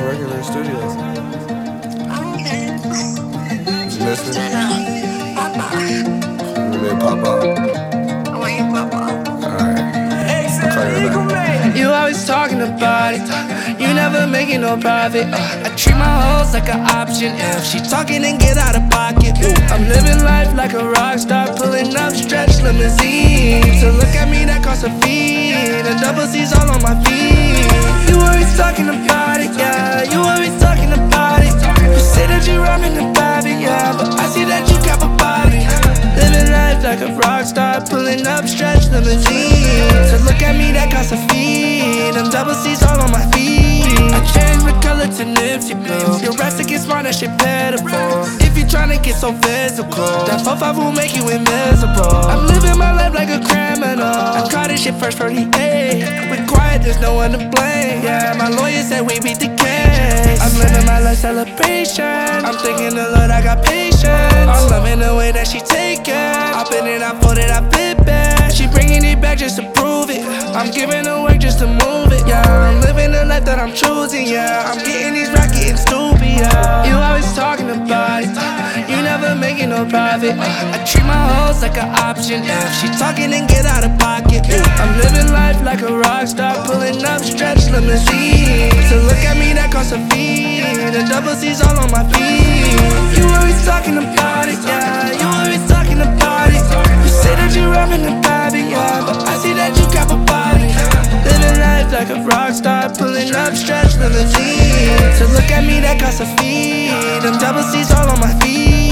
working in the studios. Okay. You miss me? Papa. You made pop out. Why you Papa? Alright. I'll call you back. You always talking about it. You never making no profit. I treat my hoes like an option. If she talking, then get out of pocket. I'm living life like a rock star, pulling up stretch limousines. To look at me, that costs a fee. The double C's all on my feet. You always talking about it, yeah. You always talking about it. You say that you rapping about it, yeah, but I see that you cap about it. Living life like a rock star, pulling up stretch limousines. To look at me, that costs a fee. Them double C's all on my feet. I changed my color to Nipsey blue. Your rest against mine, that shit pitiful. If you tryna get so physical, that 4-5 will make you invisible. I'm living my life like a criminal. I caught this shit first 48. We're quiet, there's no one to blame. Yeah, my lawyer said we beat the case. I'm living my life celebration. I'm thinking the Lord, I got patience. I'm loving the way that she take it. I been it, I fold it, I flip it. She bringing it back just to prove it. I'm giving her work just to move it, yeah. I'm living the life that I'm choosing, yeah. I'm getting these racks, getting stupid, yeah. You always talking about it. You never making no profit. I treat my hoes like an option. If she talking, then get out of pocket. I'm living life like a rock star, pulling up stretch limousines. To look at me, that costs a fee. The double C's all on my feet. You always talking about it, yeah. You always talking about it. You say that you rapping about it, yeah, but I see that you cap about it. Living life like a rock star, pulling up stretch limousines. To look at me, that costs a fee. Them double C's all on my feet.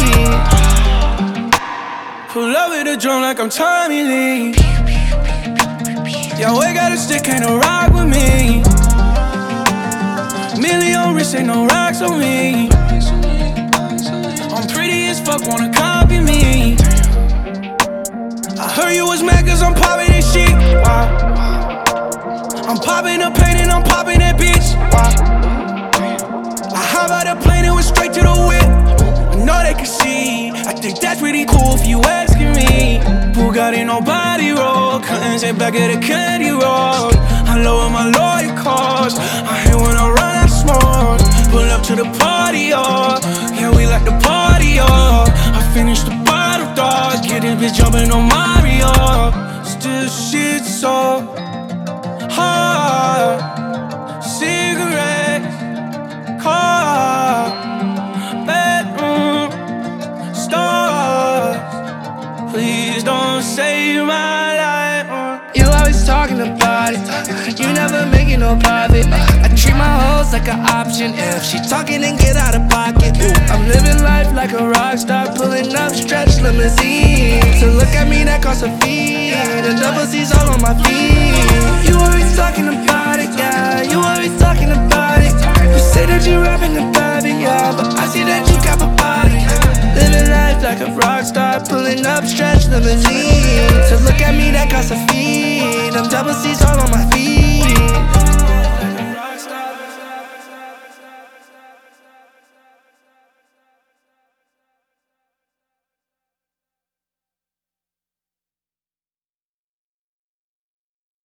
Pull up with a drum like I'm Tommy Lee. Yo, I got a stick, ain't no rock with me. Million wrist, ain't no rocks on me. I'm pretty as fuck, wanna copy me. I heard you was mad cause I'm popping this shit. Wow. I'm popping the pain and I'm popping that bitch. Wow. I hop out the plane and went straight to the whip. I know they can see. I think that's really cool if you asking me. Bugatti, nobody roll. Couldn't sit back at the candy roll. I lower my lawyer costs. I hate when I run out smoke. Pull up to the party, oh. Yeah, we like the party, oh. I finished the bottle, dog. Get this bitch jumping on Mario. Still shit so hard. Cigarettes, car, bedroom, stars. Please don't save my life. You always talking about it. You never making no profit. I treat my hoes like an option. If she talking, then get out of pocket. I'm living life like a rock star, pulling up stretch limousines. To look at me, that costs a fee. The double C's all on my feet. You always talking about it, yeah. You always talking about it. You say that you rapping about it, yeah, but I see that you cap about it. Living life like a rock star, pulling up stretch limousines. To look at me, that costs a fee. Them double C's all on my feet.